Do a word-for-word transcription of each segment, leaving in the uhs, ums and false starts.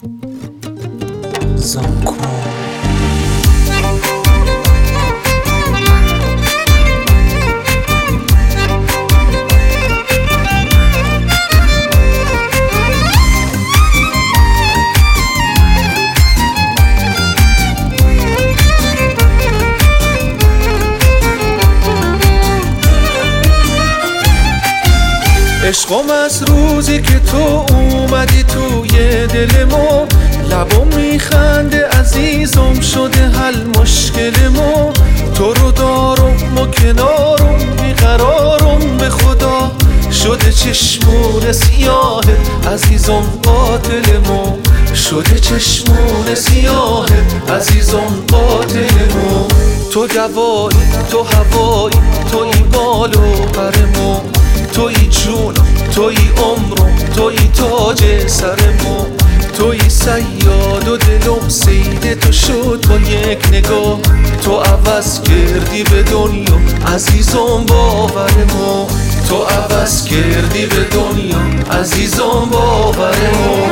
زانکو عشقم از روزی که تو اومدی توی دلمو، لبم میخنده عزیزم شده حل مشکلمو. تو رو دارم و کنارم بیقرارم، به خدا شده چشمون سیاهه عزیزم قاتلمو. شده چشمون سیاهه عزیزم قاتلمو. تو دوایی تو هوایی توی بال و پرمو، توی جونم توی عمرم توی تاج سرمو. توی صیاد و دلم صید تو شد با یک نگاه. تو عوض کردی به دنیا عزیزم باورمو. تو عوض کردی به دنیا عزیزم باورمو.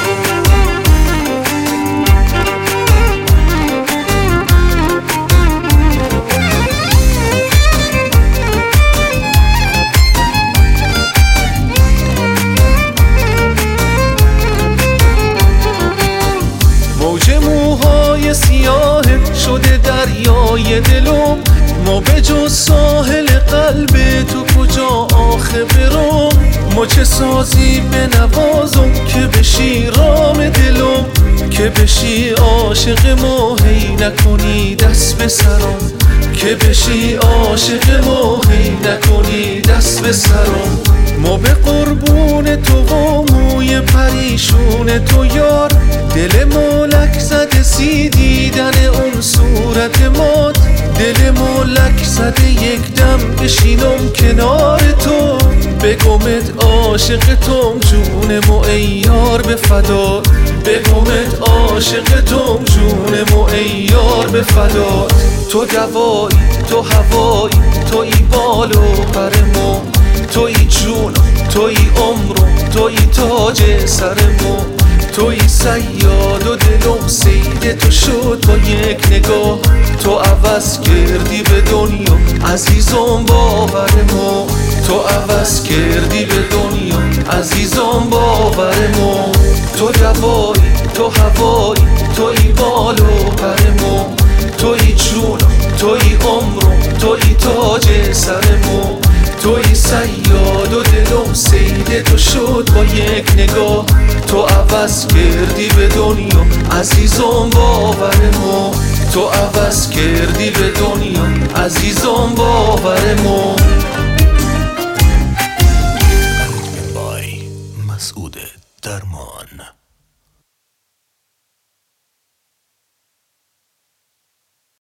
موج موهای سیاهه شده دریای دلم، ما به جز ساحل قلب تو کجا آخه برم. ما چه سازی به نوازم که بشی رام دلم، که بشی عاشق ما هی نکنی دست به سرم. که بشی عاشق ما هی نکنی دست به سرم. ما به قربون تو و موی پریشون تو یار، دل مالک زده سی دیدن اون صورت مات. دل مالک زده یک دم بشینم کنار تو، بگمت عاشق توم جونم و ای یار به فدات. بگمت عاشق توم جونم و ای یار به فدات. تو دوایی تو هوایی توی بال و پرمو، توی جونم توی عمرم توی تاج سرمو. توی صیاد و دلم صید تو شد با یک نگاه. تو عوض کردی به دنیا عزیزم باورمو. تو عوض کردی به دنیا عزیزم باورمو. تو دوایی تو هوایی توی بال و پرمو، توی جونم توی عمرم توی تاج سرمو. توی صیاد و دلم صید تو شد با یک نگاه. تو عوض کردی به دنیا عزیزم باورمو. تو عوض کردی به دنیا عزیزم باورمو.